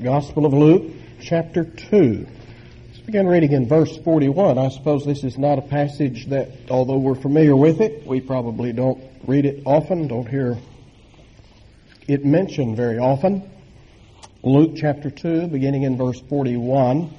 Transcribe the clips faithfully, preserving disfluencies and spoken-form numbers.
Gospel of Luke, chapter two. Let's begin reading in verse forty-one. I suppose this is not a passage that, although we're familiar with it, we probably don't read it often, don't hear it mentioned very often. Luke chapter two, beginning in verse forty-one.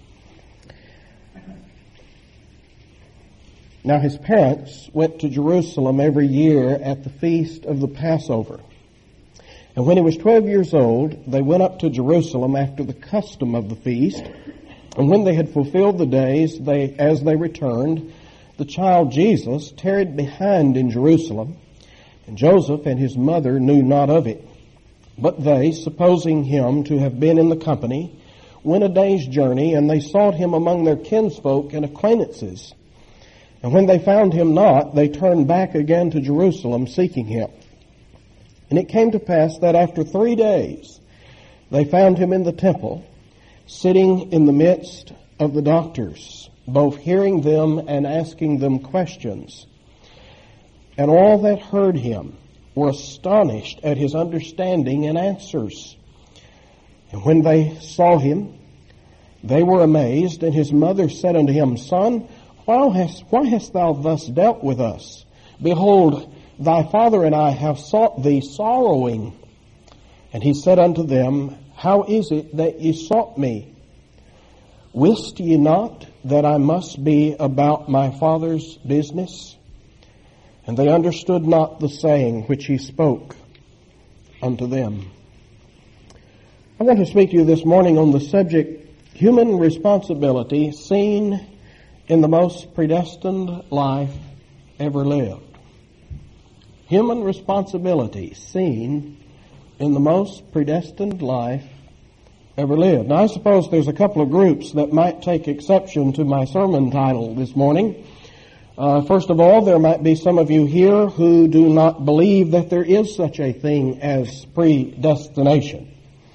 Now his parents went to Jerusalem every year at the feast of the Passover. And when he was twelve years old, they went up to Jerusalem after the custom of the feast. And when they had fulfilled the days, they, as they returned, the child Jesus tarried behind in Jerusalem, and Joseph and his mother knew not of it. But they, supposing him to have been in the company, went a day's journey, and they sought him among their kinsfolk and acquaintances. And when they found him not, they turned back again to Jerusalem, seeking him. And it came to pass that after three days they found him in the temple, sitting in the midst of the doctors, both hearing them and asking them questions. And all that heard him were astonished at his understanding and answers. And when they saw him, they were amazed, and his mother said unto him, Son, why hast, why hast thou thus dealt with us? Behold, thy father and I have sought thee sorrowing. And he said unto them, How is it that ye sought me? Wist ye not that I must be about my father's business? And they understood not the saying which he spoke unto them. I want to speak to you this morning on the subject, human responsibility seen in the most predestined life ever lived. Human responsibility seen in the most predestined life ever lived. Now, I suppose there's a couple of groups that might take exception to my sermon title this morning. Uh, first of all, there might be some of you here who do not believe that there is such a thing as predestination.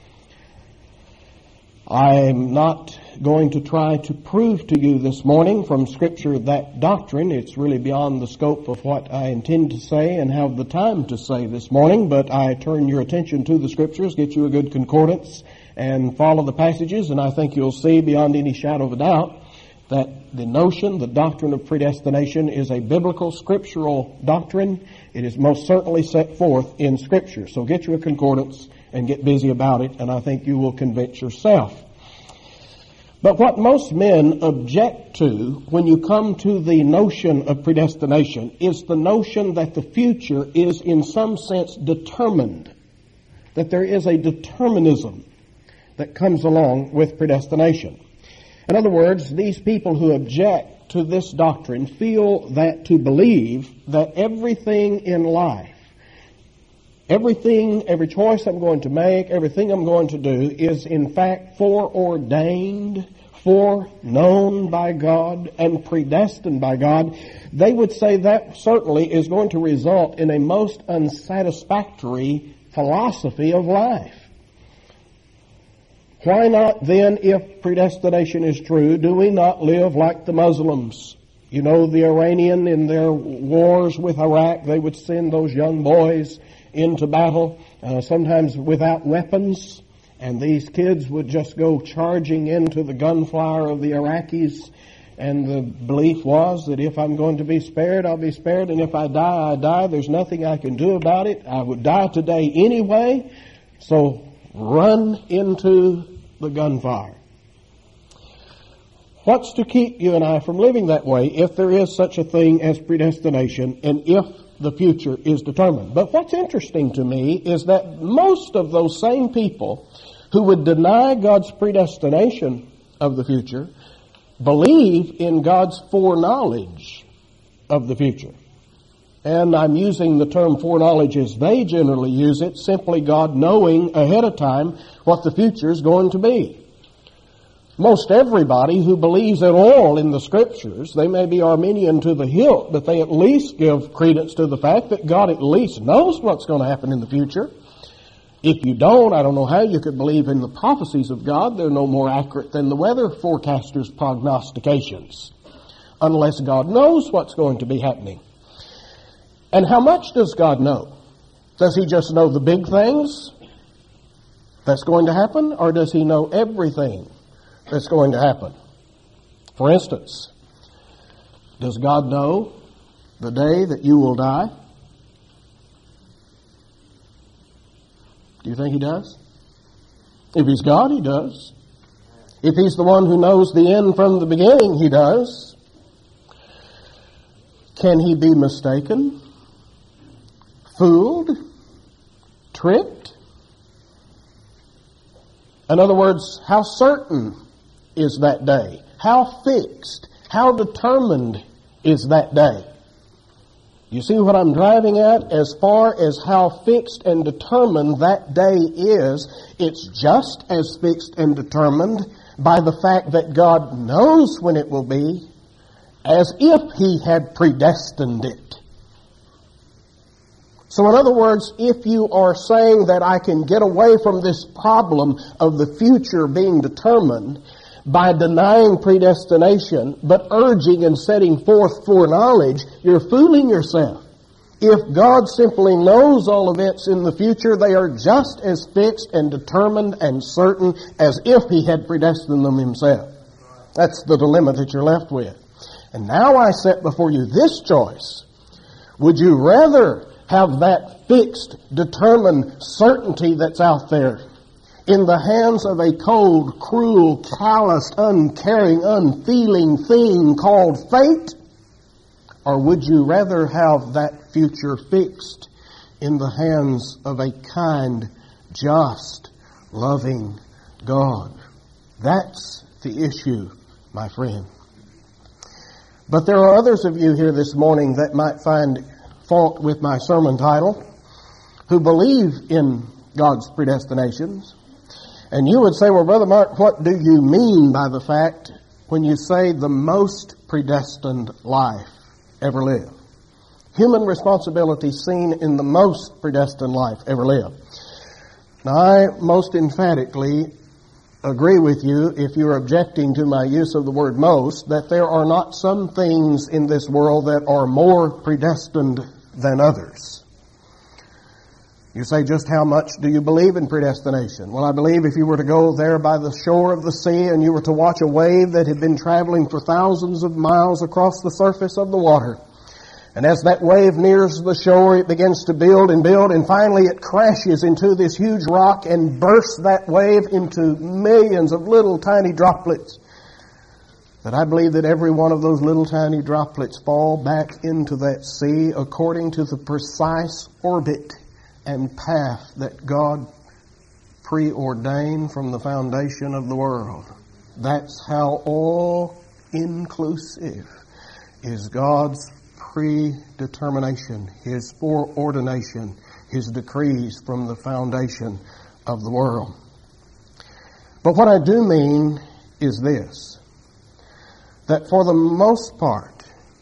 I'm not going to try to prove to you this morning from Scripture that doctrine. It's really beyond the scope of what I intend to say and have the time to say this morning, but I turn your attention to the Scriptures, get you a good concordance, and follow the passages, and I think you'll see beyond any shadow of a doubt that the notion, the doctrine of predestination is a biblical, scriptural doctrine. It is most certainly set forth in Scripture. So get you a concordance and get busy about it, and I think you will convince yourself. But what most men object to when you come to the notion of predestination is the notion that the future is in some sense determined, that there is a determinism that comes along with predestination. In other words, these people who object to this doctrine feel that to believe that everything in life, Everything, every choice I'm going to make, everything I'm going to do is in fact foreordained, foreknown by God, and predestined by God. They would say that certainly is going to result in a most unsatisfactory philosophy of life. Why not then, if predestination is true, do we not live like the Muslims? You know, the Iranian in their wars with Iraq, they would send those young boys into battle, uh, sometimes without weapons, and these kids would just go charging into the gunfire of the Iraqis, and the belief was that if I'm going to be spared, I'll be spared, and if I die, I die. There's nothing I can do about it. I would die today anyway, so run into the gunfire. What's to keep you and I from living that way if there is such a thing as predestination and if the future is determined? But what's interesting to me is that most of those same people who would deny God's predestination of the future believe in God's foreknowledge of the future. And I'm using the term foreknowledge as they generally use it, simply God knowing ahead of time what the future is going to be. Most everybody who believes at all in the Scriptures, they may be Arminian to the hilt, but they at least give credence to the fact that God at least knows what's going to happen in the future. If you don't, I don't know how you could believe in the prophecies of God. They're no more accurate than the weather forecasters' prognostications, unless God knows what's going to be happening. And how much does God know? Does He just know the big things? that's going to happen, or does He know everything that's going to happen? For instance, does God know the day that you will die? Do you think He does? If He's God, He does. If He's the one who knows the end from the beginning, He does. Can He be mistaken? Fooled? Tricked? In other words, how certain is that day? How fixed? How determined is that day? You see what I'm driving at? As far as how fixed and determined that day is, it's just as fixed and determined by the fact that God knows when it will be, as if He had predestined it. So in other words, if you are saying that I can get away from this problem of the future being determined by denying predestination, but urging and setting forth foreknowledge, you're fooling yourself. If God simply knows all events in the future, they are just as fixed and determined and certain as if He had predestined them Himself. That's the dilemma that you're left with. And now I set before you this choice. Would you rather have that fixed, determined certainty that's out there in the hands of a cold, cruel, calloused, uncaring, unfeeling thing called fate? Or would you rather have that future fixed in the hands of a kind, just, loving God? That's the issue, my friend. But there are others of you here this morning that might find fault with my sermon title, who believe in God's predestinations. And you would say, well, Brother Mark, what do you mean by the fact when you say the most predestined life ever lived? Human responsibility seen in the most predestined life ever lived. Now, I most emphatically agree with you, if you're objecting to my use of the word most, that there are not some things in this world that are more predestined than others. You say, just how much do you believe in predestination? Well, I believe if you were to go there by the shore of the sea and you were to watch a wave that had been traveling for thousands of miles across the surface of the water, and as that wave nears the shore, it begins to build and build, and finally it crashes into this huge rock and bursts that wave into millions of little tiny droplets. That I believe that every one of those little tiny droplets fall back into that sea according to the precise orbit and path that God preordained from the foundation of the world. That's how all-inclusive is God's predetermination, His foreordination, His decrees from the foundation of the world. But what I do mean is this, that for the most part,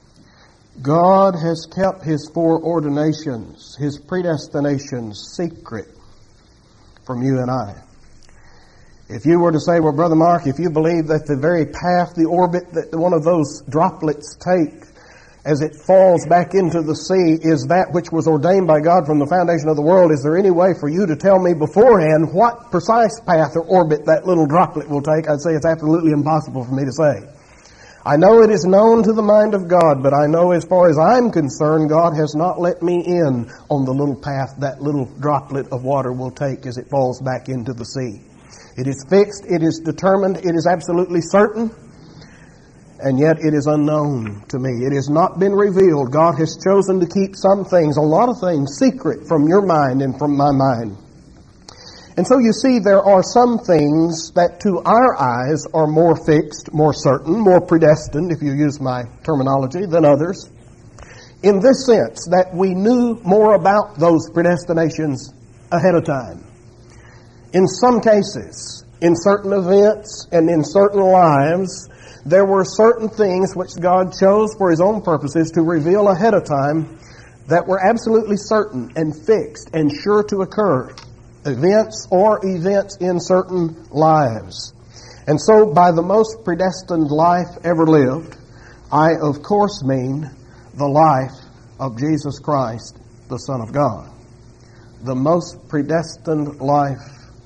God has kept His foreordinations, His predestinations secret from you and I. If you were to say, well, Brother Mark, if you believe that the very path, the orbit that one of those droplets take as it falls back into the sea is that which was ordained by God from the foundation of the world, is there any way for you to tell me beforehand what precise path or orbit that little droplet will take? I'd say it's absolutely impossible for me to say. I know it is known to the mind of God, but I know as far as I'm concerned, God has not let me in on the little path that little droplet of water will take as it falls back into the sea. It is fixed, it is determined, it is absolutely certain, and yet it is unknown to me. It has not been revealed. God has chosen to keep some things, a lot of things, secret from your mind and from my mind. And so you see, there are some things that to our eyes are more fixed, more certain, more predestined, if you use my terminology, than others. In this sense, that we knew more about those predestinations ahead of time. In some cases, in certain events and in certain lives, there were certain things which God chose for His own purposes to reveal ahead of time that were absolutely certain and fixed and sure to occur. Events or events in certain lives. And so by the most predestined life ever lived, I of course mean the life of Jesus Christ, the Son of God. The most predestined life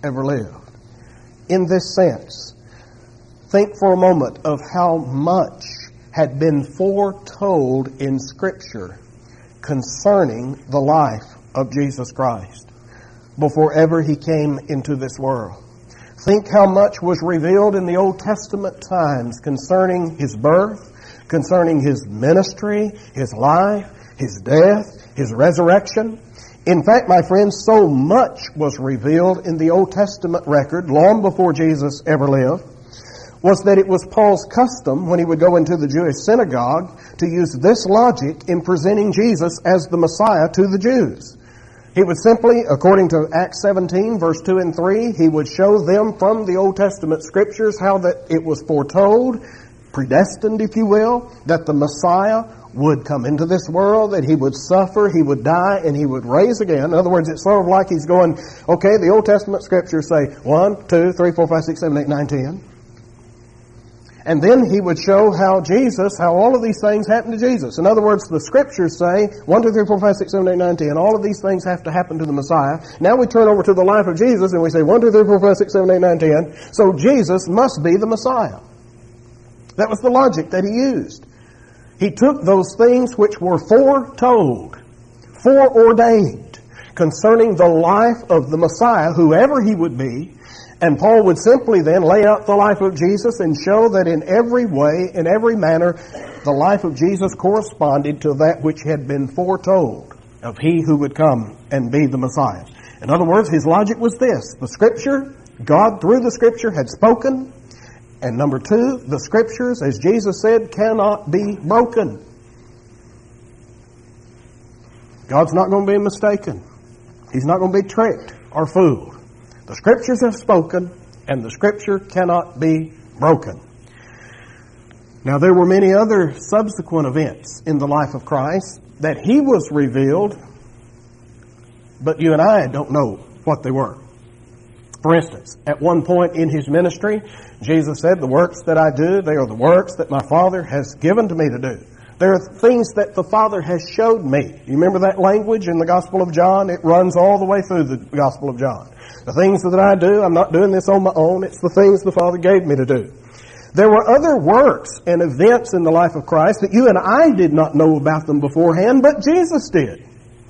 ever lived. In this sense, think for a moment of how much had been foretold in Scripture concerning the life of Jesus Christ before ever He came into this world. Think how much was revealed in the Old Testament times concerning His birth, concerning His ministry, His life, His death, His resurrection. In fact, my friends, so much was revealed in the Old Testament record long before Jesus ever lived, was that it was Paul's custom when he would go into the Jewish synagogue to use this logic in presenting Jesus as the Messiah to the Jews. He would simply, according to Acts seventeen, verse two and three, he would show them from the Old Testament Scriptures how that it was foretold, predestined, if you will, that the Messiah would come into this world, that He would suffer, He would die, and He would raise again. In other words, it's sort of like He's going, okay, the Old Testament Scriptures say one, two, three, four, five, six, seven, eight, nine, ten. And then He would show how Jesus, how all of these things happen to Jesus. In other words, the Scriptures say one, two, three, four, five, six, seven, eight, nine, ten. All of these things have to happen to the Messiah. Now we turn over to the life of Jesus and we say one, two, three, four, five, six, seven, eight, nine, ten. So Jesus must be the Messiah. That was the logic that He used. He took those things which were foretold, foreordained, concerning the life of the Messiah, whoever He would be, and Paul would simply then lay out the life of Jesus and show that in every way, in every manner, the life of Jesus corresponded to that which had been foretold of He who would come and be the Messiah. In other words, his logic was this: the Scripture, God through the Scripture had spoken, and number two, the Scriptures, as Jesus said, cannot be broken. God's not going to be mistaken. He's not going to be tricked or fooled. The Scriptures have spoken, and the Scripture cannot be broken. Now, there were many other subsequent events in the life of Christ that He was revealed, but you and I don't know what they were. For instance, at one point in His ministry, Jesus said, "The works that I do, they are the works that my Father has given to me to do." There are things that the Father has showed me. You remember that language in the Gospel of John? It runs all the way through the Gospel of John. The things that I do, I'm not doing this on my own. It's the things the Father gave me to do. There were other works and events in the life of Christ that you and I did not know about them beforehand, but Jesus did.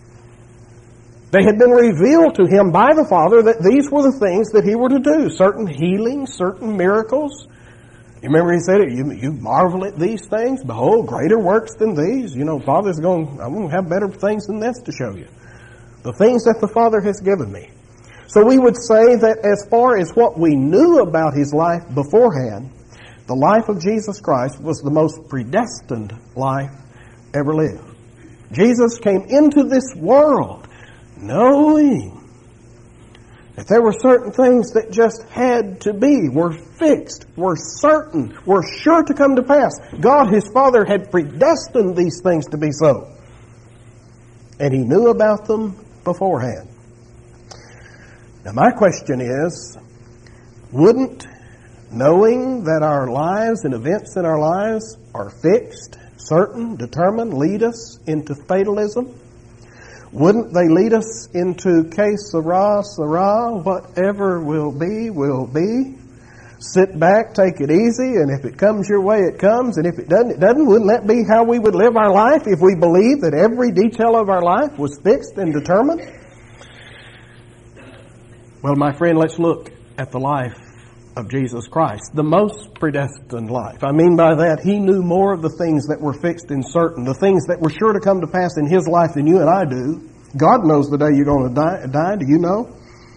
They had been revealed to Him by the Father that these were the things that He were to do. Certain healings, certain miracles. You remember He said it, you, you marvel at these things. Behold, greater works than these. You know, Father's going, I'm going to have better things than this to show you. The things that the Father has given me. So we would say that as far as what we knew about His life beforehand, the life of Jesus Christ was the most predestined life ever lived. Jesus came into this world knowing that there were certain things that just had to be, were fixed, were certain, were sure to come to pass. God, His Father, had predestined these things to be so. And He knew about them beforehand. Now my question is, wouldn't knowing that our lives and events in our lives are fixed, certain, determined, lead us into fatalism? Wouldn't they lead us into que sera, sera, whatever will be, will be? Sit back, take it easy, and if it comes your way, it comes, and if it doesn't, it doesn't. Wouldn't that be how we would live our life if we believed that every detail of our life was fixed and determined? Well, my friend, let's look at the life of Jesus Christ, the most predestined life. I mean by that, He knew more of the things that were fixed and certain, the things that were sure to come to pass in His life than you and I do. God knows the day you're going to die. die. Do you know?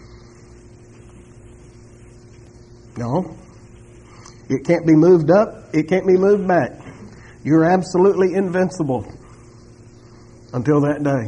No. It can't be moved up. It can't be moved back. You're absolutely invincible until that day.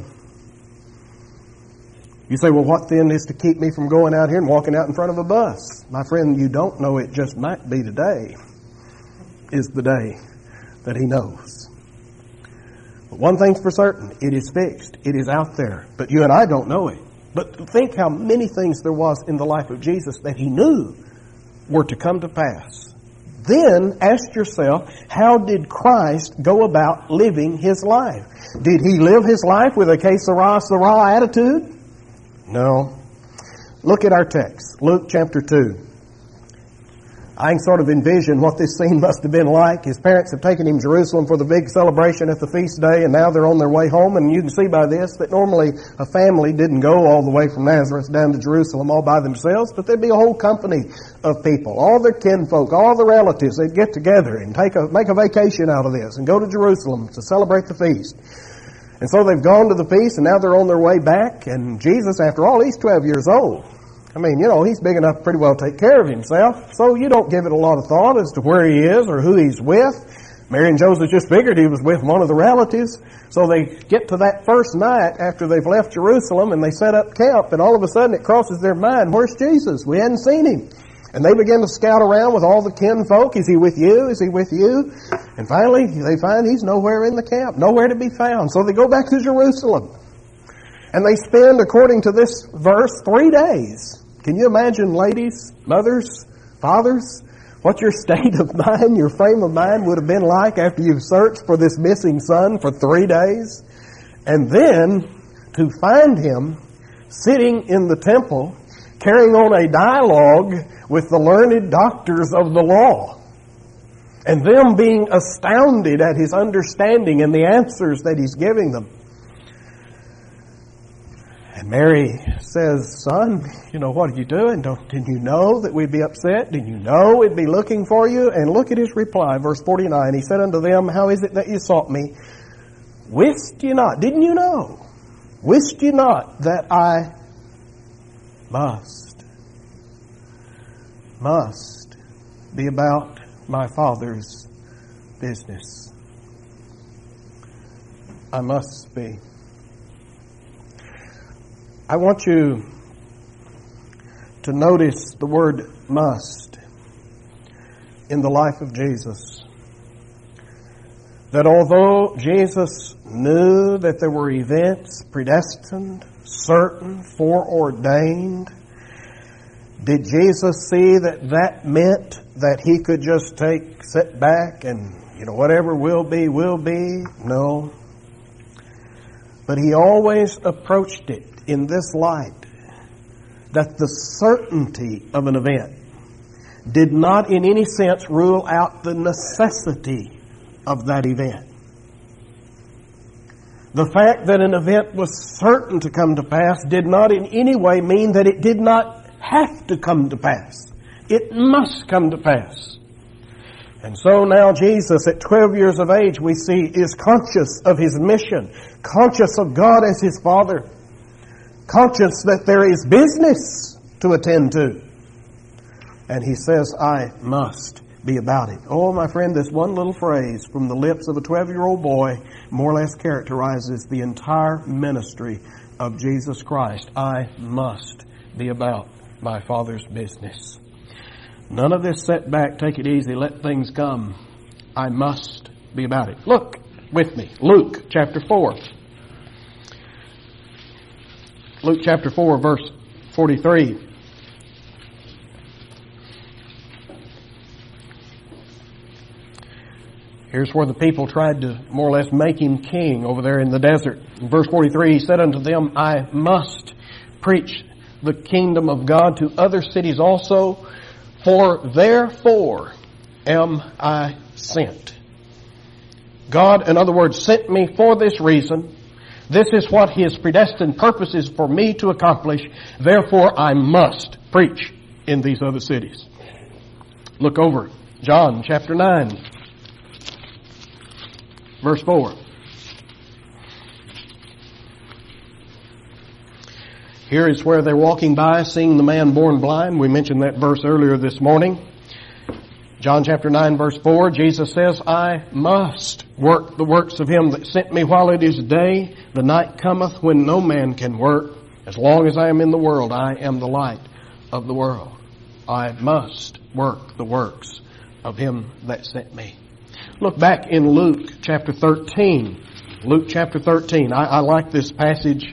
You say, well, what then is to keep me from going out here and walking out in front of a bus? My friend, you don't know. It just might be today is the day that He knows. But one thing's for certain. It is fixed. It is out there. But you and I don't know it. But think how many things there was in the life of Jesus that He knew were to come to pass. Then ask yourself, how did Christ go about living His life? Did He live His life with a que sera, sera attitude? No. Look at our text, Luke chapter two. I can sort of envision what this scene must have been like. His parents have taken him to Jerusalem for the big celebration at the feast day, and now they're on their way home. And you can see by this that normally a family didn't go all the way from Nazareth down to Jerusalem all by themselves, but there'd be a whole company of people, all their kinfolk, all the relatives. They'd get together and take a, make a vacation out of this and go to Jerusalem to celebrate the feast. And so they've gone to the feast, and now they're on their way back. And Jesus, after all, he's twelve years old. I mean, you know, he's big enough to pretty well take care of himself. So you don't give it a lot of thought as to where he is or who he's with. Mary and Joseph just figured he was with one of the relatives. So they get to that first night after they've left Jerusalem and they set up camp. And all of a sudden it crosses their mind, where's Jesus? We hadn't seen him. And they begin to scout around with all the kinfolk. Is he with you? Is he with you? And finally they find he's nowhere in the camp, nowhere to be found. So they go back to Jerusalem. And they spend, according to this verse, three days. Can you imagine, ladies, mothers, fathers, what your state of mind, your frame of mind would have been like after you've searched for this missing son for three days? And then to find him sitting in the temple, carrying on a dialogue with the learned doctors of the law, and them being astounded at his understanding and the answers that he's giving them. And Mary says, son, you know, what are you doing? Don't, didn't you know that we'd be upset? Didn't you know we'd be looking for you? And look at his reply, verse forty-nine. He said unto them, how is it that you sought me? Wist you not? Didn't you know? Wist you not that I must, must be about my Father's business? I must be. I want you to notice the word must in the life of Jesus. That although Jesus knew that there were events predestined, certain, foreordained, did Jesus see that that meant that he could just take, sit back and, you know, whatever will be, will be? No. But he always approached it in this light, that the certainty of an event did not in any sense rule out the necessity of that event. The fact that an event was certain to come to pass did not in any way mean that it did not have to come to pass. It must come to pass. And so now Jesus, at twelve years of age, we see, is conscious of his mission, conscious of God as his Father, conscious that there is business to attend to. And he says, I must be about it. Oh, my friend, this one little phrase from the lips of a twelve-year-old boy more or less characterizes the entire ministry of Jesus Christ. I must be about my Father's business. None of this set back, take it easy, let things come. I must be about it. Look with me, Luke chapter four. Luke chapter four, verse forty-three. Here's where the people tried to more or less make him king over there in the desert. In verse forty-three, he said unto them, I must preach the kingdom of God to other cities also, for therefore am I sent. God, in other words, sent me for this reason. This is what his predestined purpose is for me to accomplish. Therefore, I must preach in these other cities. Look over John chapter nine, verse four. Here is where they're walking by, seeing the man born blind. We mentioned that verse earlier this morning. John chapter nine, verse four, Jesus says, I must work the works of him that sent me while it is day. The night cometh when no man can work. As long as I am in the world, I am the light of the world. I must work the works of him that sent me. Look back in Luke chapter thirteen. Luke chapter thirteen. I, I like this passage.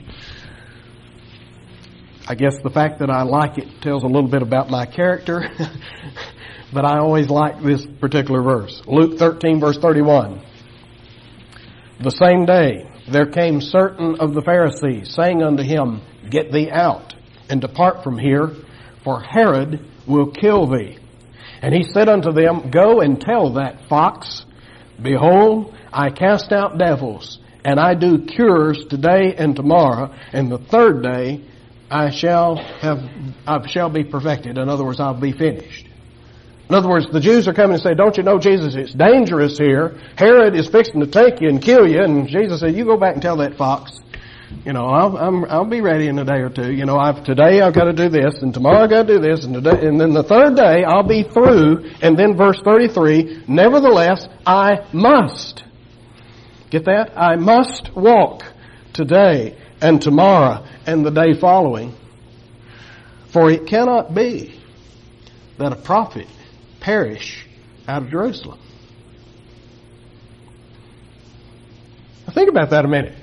I guess the fact that I like it tells a little bit about my character. But I always like this particular verse. Luke thirteen, verse thirty-one. The same day there came certain of the Pharisees, saying unto him, Get thee out, and depart from here, for Herod will kill thee. And he said unto them, Go and tell that fox, Behold, I cast out devils, and I do cures today and tomorrow, and the third day I shall have, I shall be perfected. In other words, I'll be finished. In other words, the Jews are coming and say, don't you know, Jesus, it's dangerous here. Herod is fixing to take you and kill you. And Jesus said, you go back and tell that fox, you know, I'll, I'm, I'll be ready in a day or two. You know, I've, today I've got to do this, and tomorrow I've got to do this, and today, and then the third day I'll be through. And then verse thirty-three, nevertheless, I must. Get that? I must walk today and tomorrow and the day following. For it cannot be that a prophet perish out of Jerusalem. Now think about that a minute.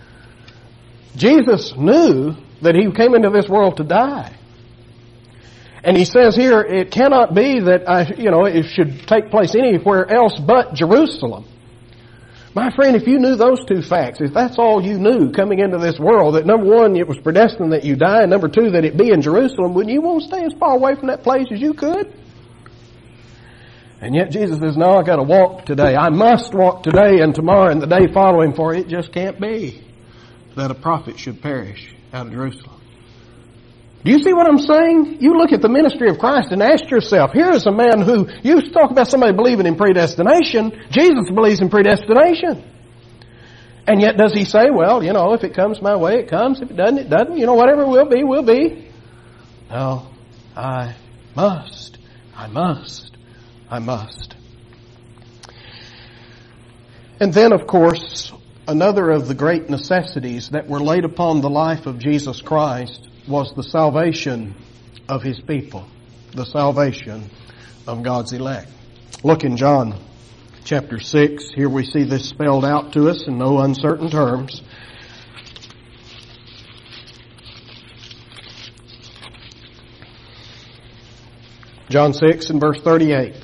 Jesus knew that he came into this world to die. And he says here, it cannot be that I, you know, it should take place anywhere else but Jerusalem. My friend, if you knew those two facts, if that's all you knew coming into this world, that number one, it was predestined that you die, and number two, that it be in Jerusalem, wouldn't you want to stay as far away from that place as you could? And yet Jesus says, no, I've got to walk today. I must walk today and tomorrow and the day following, for it just can't be that a prophet should perish out of Jerusalem. Do you see what I'm saying? You look at the ministry of Christ and ask yourself, here is a man who, you talk about somebody believing in predestination. Jesus believes in predestination. And yet does he say, well, you know, if it comes my way, it comes. If it doesn't, it doesn't. You know, whatever it will be, will be. No, I must. I must. I must. And then, of course, another of the great necessities that were laid upon the life of Jesus Christ was the salvation of his people, the salvation of God's elect. Look in John chapter six. Here we see this spelled out to us in no uncertain terms. John six and verse thirty-eight.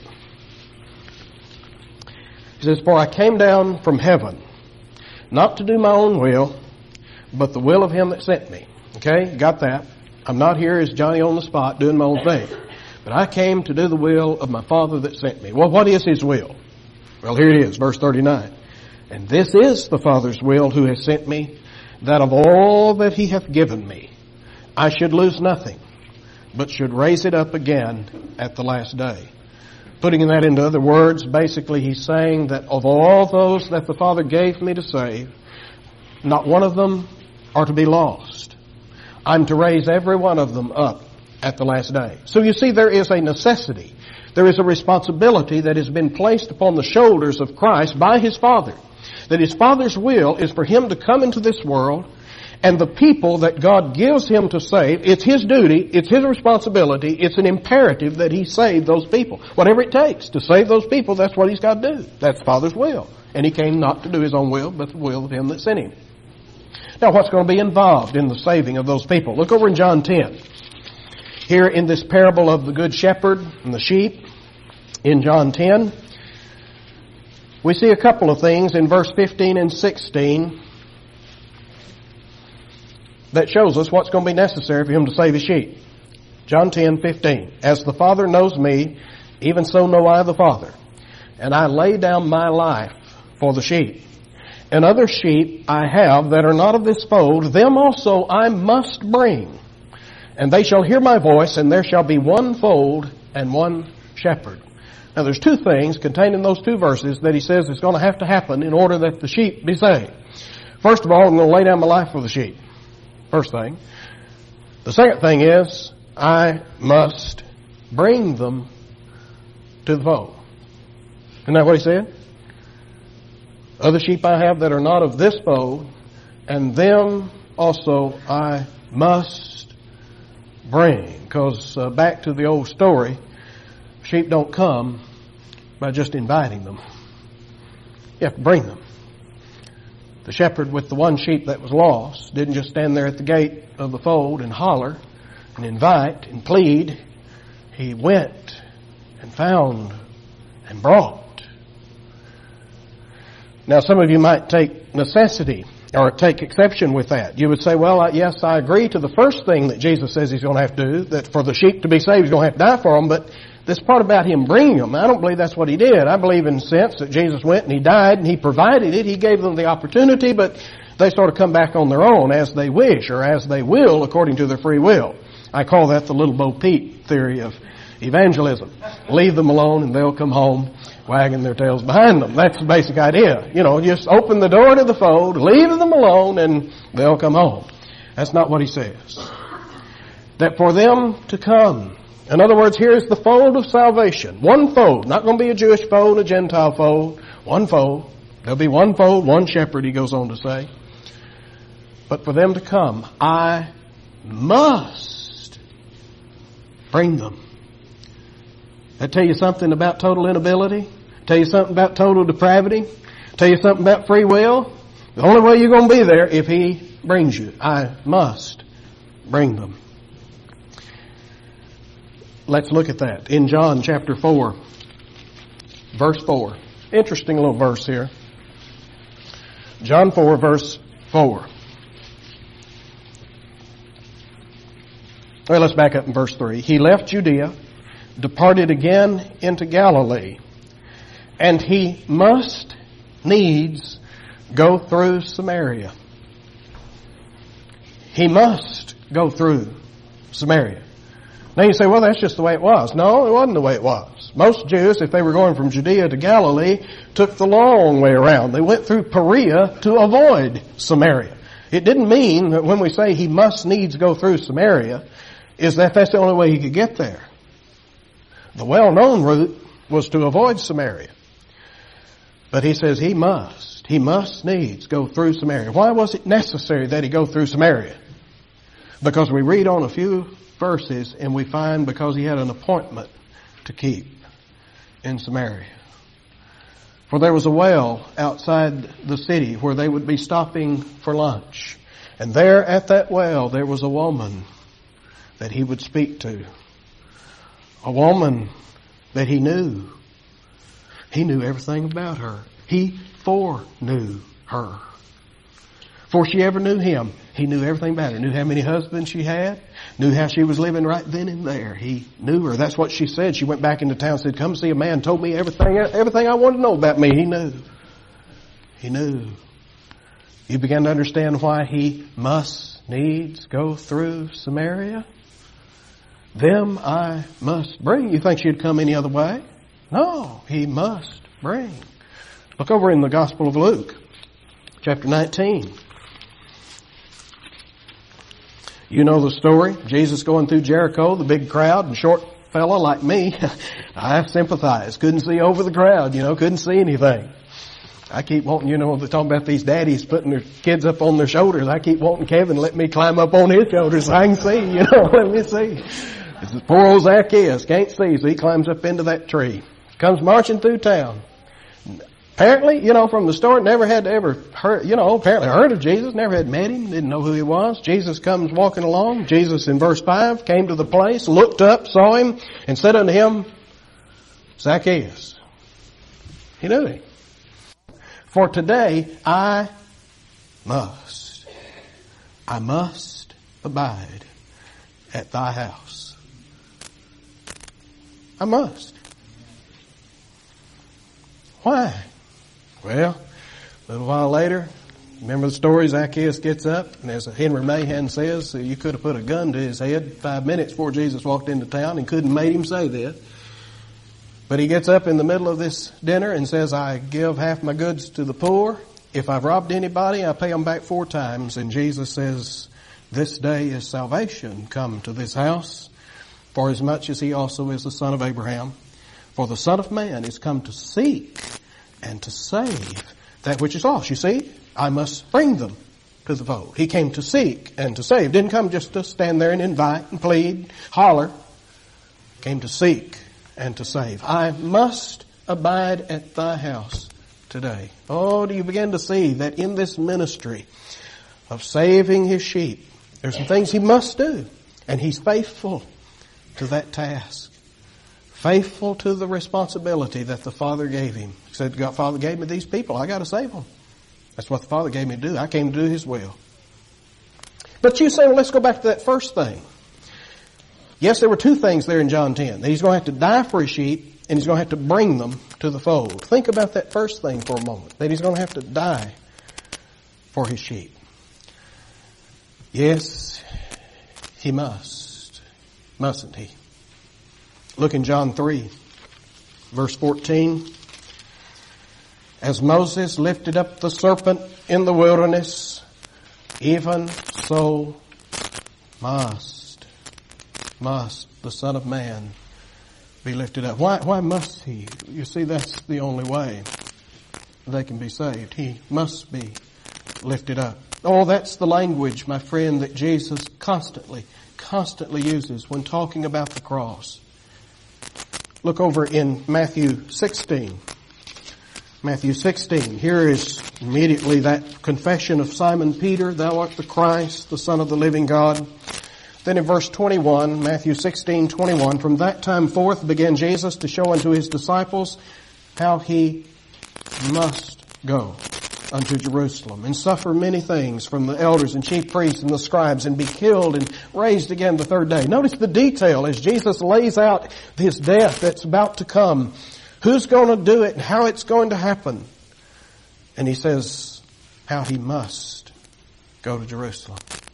He says, For I came down from heaven, not to do my own will, but the will of him that sent me. Okay, got that. I'm not here as Johnny on the spot doing my own thing. But I came to do the will of my Father that sent me. Well, what is his will? Well, here it is, verse thirty-nine. And this is the Father's will who has sent me, that of all that he hath given me, I should lose nothing, but should raise it up again at the last day. Putting that into other words, basically he's saying that of all those that the Father gave me to save, not one of them are to be lost. I'm to raise every one of them up at the last day. So you see, there is a necessity. There is a responsibility that has been placed upon the shoulders of Christ by his Father. That his Father's will is for him to come into this world, and the people that God gives him to save, it's his duty, it's his responsibility, it's an imperative that he save those people. Whatever it takes to save those people, that's what he's got to do. That's the Father's will. And he came not to do his own will, but the will of him that sent him. Now, what's going to be involved in the saving of those people? Look over in John ten. Here in this parable of the Good Shepherd and the sheep, in John ten, we see a couple of things in verse fifteen and sixteen that shows us what's going to be necessary for him to save his sheep. John ten fifteen. As the Father knows me, even so know I the Father. And I lay down my life for the sheep. And other sheep I have that are not of this fold, them also I must bring. And they shall hear my voice, and there shall be one fold and one shepherd. Now there's two things contained in those two verses that he says is going to have to happen in order that the sheep be saved. First of all, I'm going to lay down my life for the sheep. First thing. The second thing is, I must bring them to the fold. Isn't that what he said? Other sheep I have that are not of this fold, and them also I must bring. Because uh, back to the old story, sheep don't come by just inviting them. You have to bring them. The shepherd with the one sheep that was lost didn't just stand there at the gate of the fold and holler and invite and plead. He went and found and brought. Now, some of you might take necessity or take exception with that. You would say, well, yes, I agree to the first thing that Jesus says he's going to have to do, that for the sheep to be saved, he's going to have to die for them, but this part about him bringing them, I don't believe that's what he did. I believe in the sense that Jesus went and he died and he provided it. He gave them the opportunity, but they sort of come back on their own as they wish or as they will according to their free will. I call that the Little Bo Peep theory of evangelism. Leave them alone and they'll come home wagging their tails behind them. That's the basic idea. You know, just open the door to the fold, leave them alone, and they'll come home. That's not what he says. That for them to come. In other words, here's the fold of salvation. One fold. Not going to be a Jewish fold, a Gentile fold. One fold. There'll be one fold, one shepherd, he goes on to say. But for them to come, I must bring them. That tell you something about total inability? Tell you something about total depravity? Tell you something about free will? The only way you're going to be there if he brings you. I must bring them. Let's look at that. In John chapter four, verse four. Interesting little verse here. John four, verse four. Well, let's back up in verse three. He left Judea, departed again into Galilee, and he must needs go through Samaria. He must go through Samaria. Now you say, well, that's just the way it was. No, it wasn't the way it was. Most Jews, if they were going from Judea to Galilee, took the long way around. They went through Perea to avoid Samaria. It didn't mean that when we say he must needs go through Samaria, is that that's the only way he could get there. The well-known route was to avoid Samaria. But he says he must, he must needs go through Samaria. Why was it necessary that he go through Samaria? Because we read on a few verses and we find because he had an appointment to keep in Samaria. For there was a well outside the city where they would be stopping for lunch. And there at that well there was a woman that he would speak to. A woman that he knew. He knew everything about her. He foreknew her. Before she ever knew him, he knew everything about her. Knew how many husbands she had. Knew how she was living right then and there. He knew her. That's what she said. She went back into town and said, come see a man, told me everything, everything I wanted to know about me. He knew. He knew. You began to understand why he must needs go through Samaria? Them I must bring. You think she'd come any other way? No, he must bring. Look over in the Gospel of Luke, chapter nineteen. You know the story. Jesus going through Jericho, the big crowd, and short fella like me, I sympathize. Couldn't see over the crowd, you know, couldn't see anything. I keep wanting, you know, they're talking about these daddies putting their kids up on their shoulders. I keep wanting Kevin to let me climb up on his shoulders so I can see, you know, let me see. This is poor old Zacchaeus, can't see, so he climbs up into that tree. Comes marching through town. Apparently, you know, from the start, never had ever heard, you know, apparently heard of Jesus, never had met him, didn't know who he was. Jesus comes walking along. Jesus, in verse five, came to the place, looked up, saw him, and said unto him, Zacchaeus. He knew him. For today I must, I must abide at thy house. I must. Why? Well, a little while later, remember the story, Zacchaeus gets up, and as Henry Mahan says, you could have put a gun to his head five minutes before Jesus walked into town and couldn't made him say that. But he gets up in the middle of this dinner and says, I give half my goods to the poor. If I've robbed anybody, I pay them back four times. And Jesus says, this day is salvation come to this house, for as much as he also is the son of Abraham. For the Son of Man is come to seek and to save that which is lost. You see, I must bring them to the fold. He came to seek and to save. Didn't come just to stand there and invite and plead, holler. Came to seek and to save. I must abide at thy house today. Oh, do you begin to see that in this ministry of saving his sheep, there's some things he must do. And he's faithful to that task. Faithful to the responsibility that the Father gave him. He said, God, Father gave me these people. I got to save them. That's what the Father gave me to do. I came to do His will. But you say, well, let's go back to that first thing. Yes, there were two things there in John ten. He's going to have to die for His sheep, and He's going to have to bring them to the fold. Think about that first thing for a moment, that He's going to have to die for His sheep. Yes, He must. Mustn't He? Look in John three, verse fourteen. As Moses lifted up the serpent in the wilderness, even so must, must the Son of Man be lifted up. Why, why must He? You see, that's the only way they can be saved. He must be lifted up. Oh, that's the language, my friend, that Jesus constantly, constantly uses when talking about the cross. Look over in Matthew sixteen. Matthew sixteen. Here is immediately that confession of Simon Peter, thou art the Christ, the Son of the living God. Then in verse twenty-one, Matthew sixteen, twenty-one, from that time forth began Jesus to show unto His disciples how He must go unto Jerusalem and suffer many things from the elders and chief priests and the scribes and be killed and raised again the third day. Notice the detail as Jesus lays out His death that's about to come. Who's going to do it and how it's going to happen. And He says how He must go to Jerusalem.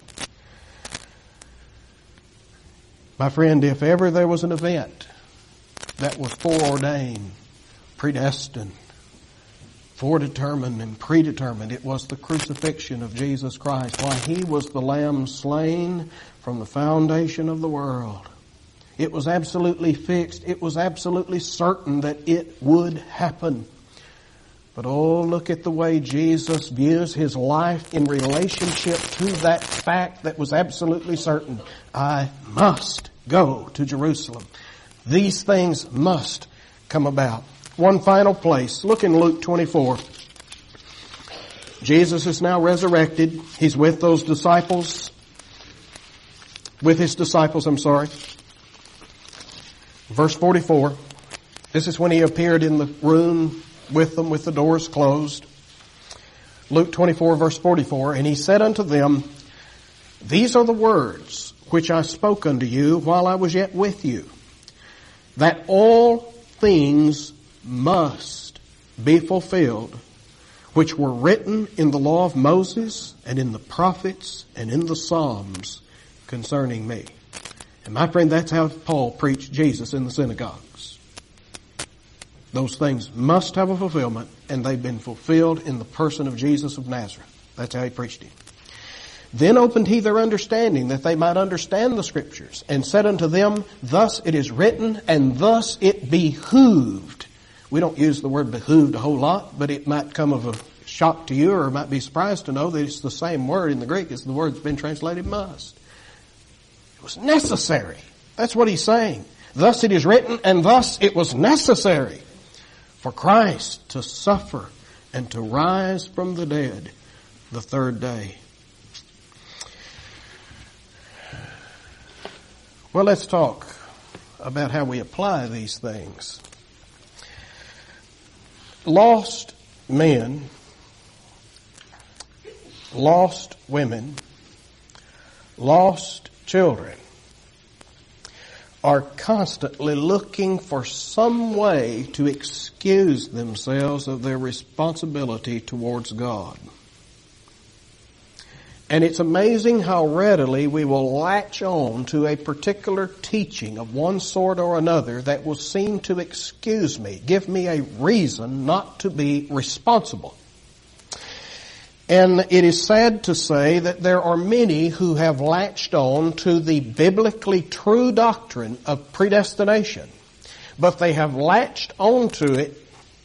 My friend, if ever there was an event that was foreordained, predestined, foredetermined and predetermined, it was the crucifixion of Jesus Christ. Why, He was the Lamb slain from the foundation of the world. It was absolutely fixed. It was absolutely certain that it would happen. But oh, look at the way Jesus views His life in relationship to that fact that was absolutely certain. I must go to Jerusalem. These things must come about. One final place. Look in Luke twenty-four. Jesus is now resurrected. He's with those disciples. With His disciples, I'm sorry. Verse forty-four. This is when He appeared in the room with them with the doors closed. Luke twenty-four, verse forty-four. And He said unto them, these are the words which I spoke unto you while I was yet with you, that all things must be fulfilled, which were written in the law of Moses and in the prophets and in the Psalms concerning me. And my friend, that's how Paul preached Jesus in the synagogues. Those things must have a fulfillment, and they've been fulfilled in the person of Jesus of Nazareth. That's how He preached Him. Then opened He their understanding, that they might understand the Scriptures, and said unto them, thus it is written, and thus it behooved. We don't use the word behooved a whole lot, but it might come of a shock to you, or might be surprised to know that it's the same word in the Greek as the word that's been translated must. It was necessary. That's what He's saying. Thus it is written, and thus it was necessary for Christ to suffer and to rise from the dead the third day. Well, let's talk about how we apply these things. Lost men, lost women, lost children are constantly looking for some way to excuse themselves of their responsibility towards God. And it's amazing how readily we will latch on to a particular teaching of one sort or another that will seem to excuse me, give me a reason not to be responsible. And it is sad to say that there are many who have latched on to the biblically true doctrine of predestination, but they have latched onto it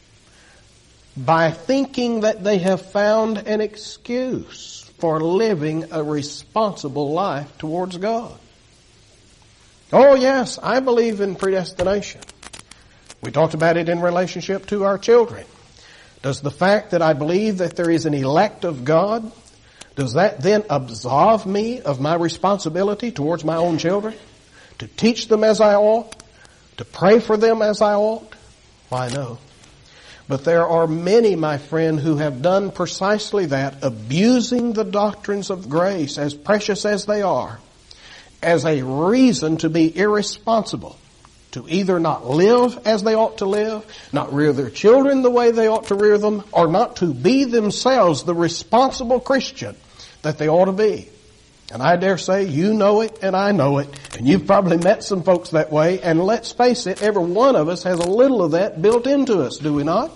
by thinking that they have found an excuse for living a responsible life towards God. Oh yes, I believe in predestination. We talked about it in relationship to our children. Does the fact that I believe that there is an elect of God, does that then absolve me of my responsibility towards my own children? To teach them as I ought? To pray for them as I ought? Why, no. But there are many, my friend, who have done precisely that, abusing the doctrines of grace, as precious as they are, as a reason to be irresponsible, to either not live as they ought to live, not rear their children the way they ought to rear them, or not to be themselves the responsible Christian that they ought to be. And I dare say you know it and I know it, and you've probably met some folks that way, and let's face it, every one of us has a little of that built into us, do we not?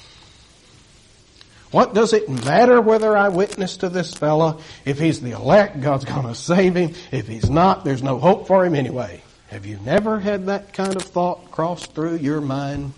What does it matter whether I witness to this fella? If he's the elect, God's going to save him. If he's not, there's no hope for him anyway. Have you never had that kind of thought cross through your mind?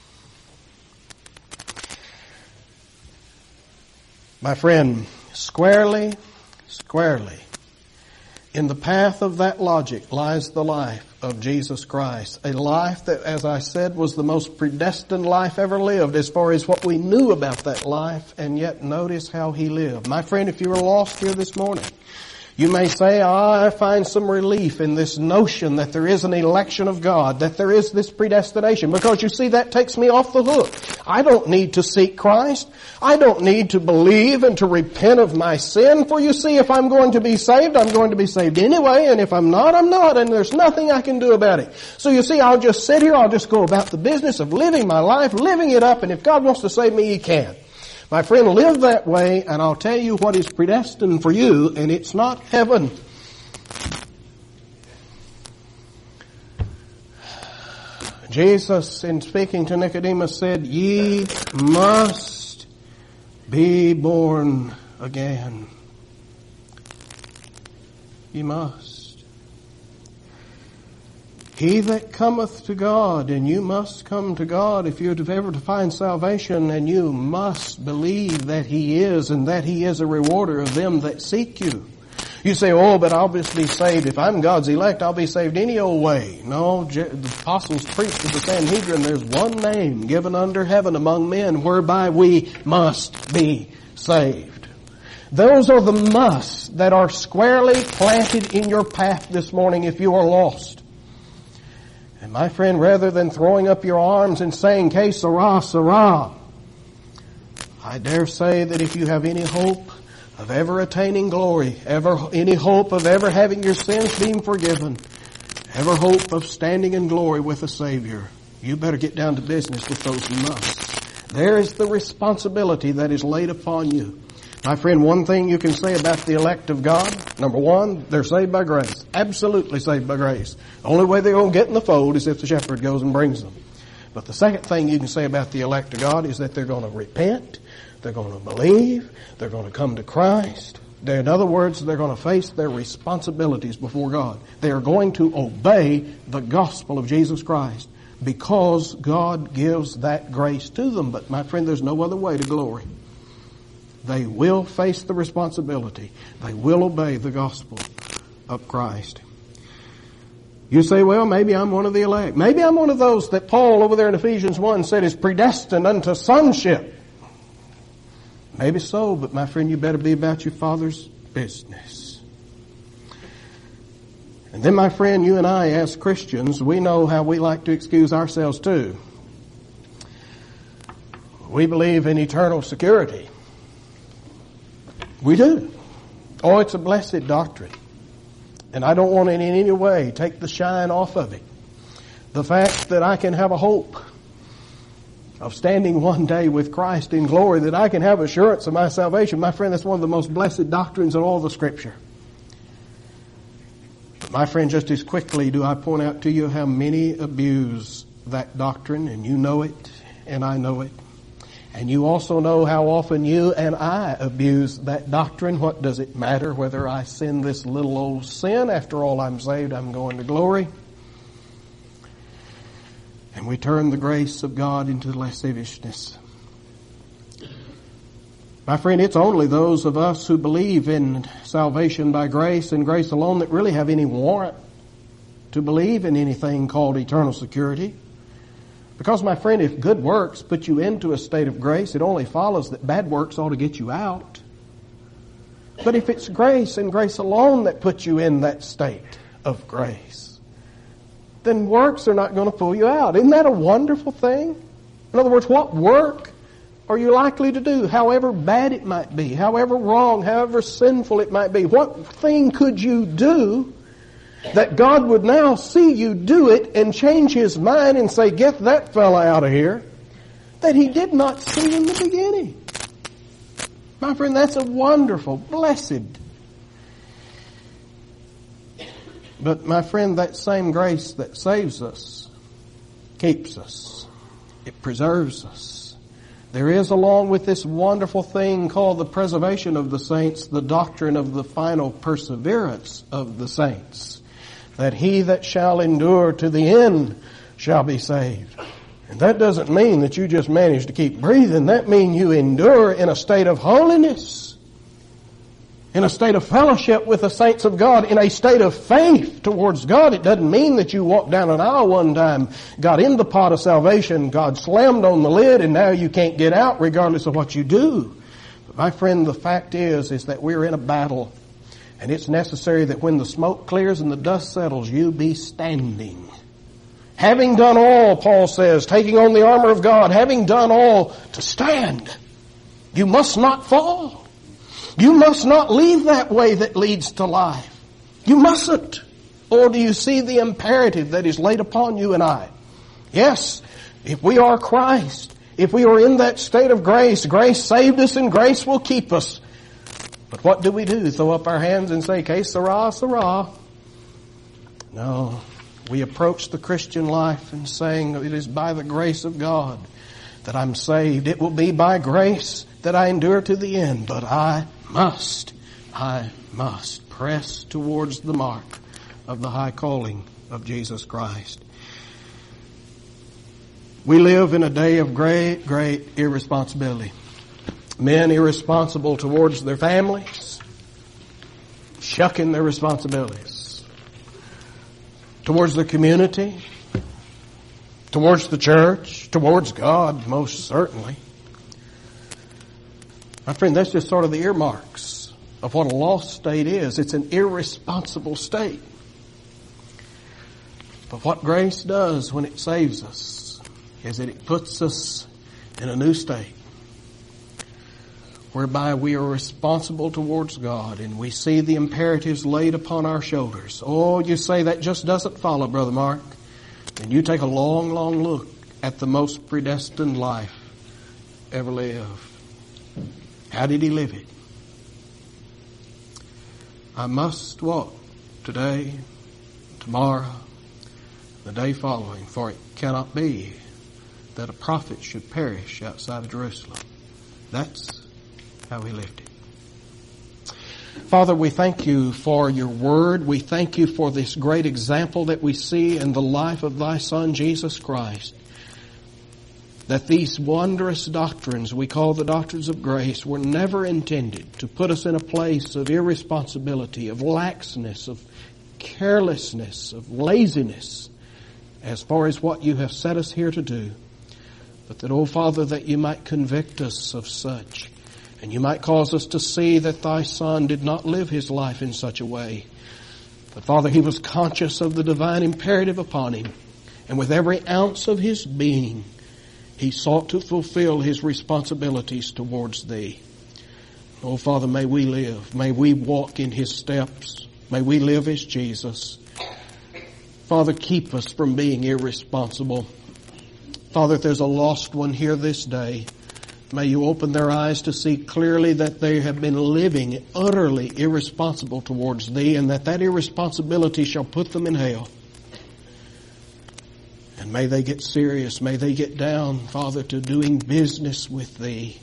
My friend, squarely, squarely, in the path of that logic lies the life of Jesus Christ. A life that, as I said, was the most predestined life ever lived as far as what we knew about that life, and yet notice how He lived. My friend, if you were lost here this morning, you may say, ah, I find some relief in this notion that there is an election of God, that there is this predestination, because you see, that takes me off the hook. I don't need to seek Christ. I don't need to believe and to repent of my sin, for you see, if I'm going to be saved, I'm going to be saved anyway, and if I'm not, I'm not, and there's nothing I can do about it. So you see, I'll just sit here, I'll just go about the business of living my life, living it up, and if God wants to save me, He can. My friend, live that way, and I'll tell you what is predestined for you, and it's not heaven. Jesus, in speaking to Nicodemus, said, ye must be born again. Ye must. He that cometh to God, and you must come to God if you're ever to find salvation, and you must believe that He is, and that He is a rewarder of them that seek you. You say, oh, but I'll just be saved. If I'm God's elect, I'll be saved any old way. No, the apostles preached to the Sanhedrin, there's one name given under heaven among men whereby we must be saved. Those are the musts that are squarely planted in your path this morning if you are lost. And my friend, rather than throwing up your arms and saying, Que sera, sera, I dare say that if you have any hope of ever attaining glory, ever any hope of ever having your sins being forgiven, ever hope of standing in glory with a Savior, you better get down to business with those musts. There is the responsibility that is laid upon you. My friend, one thing you can say about the elect of God, number one, they're saved by grace. Absolutely saved by grace. The only way they're going to get in the fold is if the shepherd goes and brings them. But the second thing you can say about the elect of God is that they're going to repent, they're going to believe, they're going to come to Christ. They're, in other words, they're going to face their responsibilities before God. They are going to obey the gospel of Jesus Christ because God gives that grace to them. But my friend, there's no other way to glory. They will face the responsibility. They will obey the gospel of Christ. You say, well, maybe I'm one of the elect. Maybe I'm one of those that Paul over there in Ephesians one said is predestined unto sonship. Maybe so, but my friend, you better be about your Father's business. And then, my friend, you and I as Christians, we know how we like to excuse ourselves too. We believe in eternal security. We do. Oh, it's a blessed doctrine. And I don't want to in any way take the shine off of it. The fact that I can have a hope of standing one day with Christ in glory, that I can have assurance of my salvation. My friend, that's one of the most blessed doctrines in all the Scripture. But my friend, just as quickly do I point out to you how many abuse that doctrine, and you know it, and I know it. And you also know how often you and I abuse that doctrine. What does it matter whether I sin this little old sin? After all, I'm saved, I'm going to glory. And we turn the grace of God into lasciviousness. My friend, it's only those of us who believe in salvation by grace and grace alone that really have any warrant to believe in anything called eternal security. Because, my friend, if good works put you into a state of grace, it only follows that bad works ought to get you out. But if it's grace and grace alone that puts you in that state of grace, then works are not going to pull you out. Isn't that a wonderful thing? In other words, what work are you likely to do, however bad it might be, however wrong, however sinful it might be? What thing could you do that God would now see you do it and change His mind and say, get that fella out of here, that He did not see in the beginning? My friend, that's a wonderful, blessed. But my friend, that same grace that saves us keeps us. It preserves us. There is, along with this wonderful thing called the preservation of the saints, the doctrine of the final perseverance of the saints. That he that shall endure to the end shall be saved. And that doesn't mean that you just manage to keep breathing. That means you endure in a state of holiness, in a state of fellowship with the saints of God, in a state of faith towards God. It doesn't mean that you walked down an aisle one time, got in the pot of salvation, God slammed on the lid, and now you can't get out regardless of what you do. But my friend, the fact is, is that we're in a battle. And it's necessary that when the smoke clears and the dust settles, you be standing. Having done all, Paul says, taking on the armor of God, having done all, to stand. You must not fall. You must not leave that way that leads to life. You mustn't. Or do you see the imperative that is laid upon you and I? Yes, if we are Christ, if we are in that state of grace, grace saved us and grace will keep us. But what do we do? Throw up our hands and say, "Que sera, sera"? No. We approach the Christian life and saying, it is by the grace of God that I'm saved. It will be by grace that I endure to the end. But I must, I must press towards the mark of the high calling of Jesus Christ. We live in a day of great, great irresponsibility. Men irresponsible towards their families, shucking their responsibilities. Towards the community, towards the church, towards God, most certainly. My friend, that's just sort of the earmarks of what a lost state is. It's an irresponsible state. But what grace does when it saves us is that it puts us in a new state, whereby we are responsible towards God and we see the imperatives laid upon our shoulders. Oh, you say that just doesn't follow, Brother Mark. And you take a long, long look at the most predestined life ever lived. How did he live it? I must walk today, tomorrow, the day following, for it cannot be that a prophet should perish outside of Jerusalem. That's how he lived it. Father, we thank you for your word. We thank you for this great example that we see in the life of thy Son, Jesus Christ. That these wondrous doctrines we call the doctrines of grace were never intended to put us in a place of irresponsibility, of laxness, of carelessness, of laziness, as far as what you have set us here to do. But that, oh Father, that you might convict us of such. And you might cause us to see that thy Son did not live his life in such a way. But Father, he was conscious of the divine imperative upon him. And with every ounce of his being, he sought to fulfill his responsibilities towards thee. Oh Father, may we live. May we walk in his steps. May we live as Jesus. Father, keep us from being irresponsible. Father, if there's a lost one here this day, may you open their eyes to see clearly that they have been living utterly irresponsible towards thee, and that that irresponsibility shall put them in hell. And may they get serious. May they get down, Father, to doing business with thee.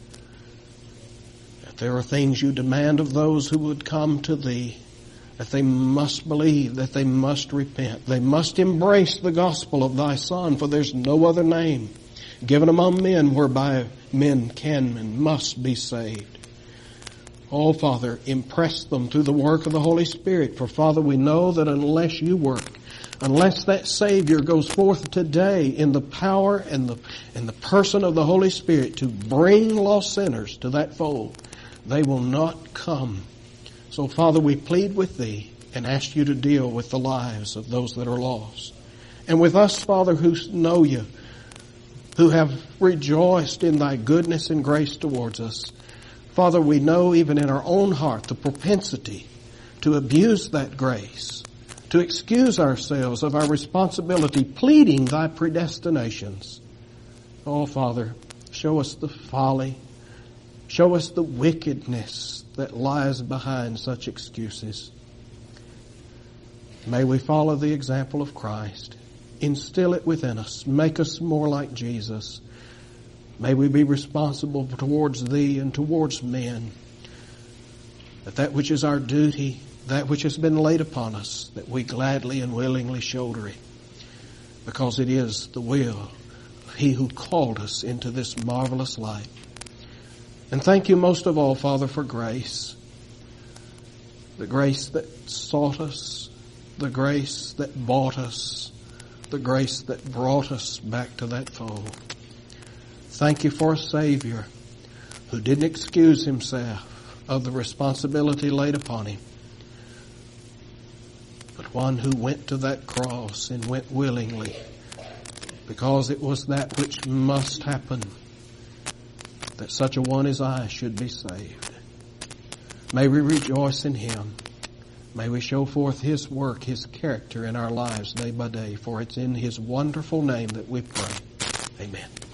That there are things you demand of those who would come to thee. That they must believe, that they must repent. They must embrace the gospel of thy Son, for there's no other name given among men whereby men can and must be saved. Oh, Father, impress them through the work of the Holy Spirit. For, Father, we know that unless you work, unless that Savior goes forth today in the power and the, and the person of the Holy Spirit to bring lost sinners to that fold, they will not come. So, Father, we plead with thee and ask you to deal with the lives of those that are lost. And with us, Father, who know you, who have rejoiced in thy goodness and grace towards us. Father, we know even in our own heart the propensity to abuse that grace, to excuse ourselves of our responsibility, pleading thy predestinations. Oh, Father, show us the folly, show us the wickedness that lies behind such excuses. May we follow the example of Christ. Instill it within us. Make us more like Jesus. May we be responsible towards Thee and towards men. That that which is our duty, that which has been laid upon us, that we gladly and willingly shoulder it. Because it is the will of He who called us into this marvelous light. And thank You most of all, Father, for grace. The grace that sought us, the grace that bought us, the grace that brought us back to that fold. Thank You for a Savior who didn't excuse Himself of the responsibility laid upon Him, but one who went to that cross and went willingly, because it was that which must happen, that such a one as I should be saved. May we rejoice in Him. May we show forth His work, His character in our lives day by day, for it's in His wonderful name that we pray. Amen.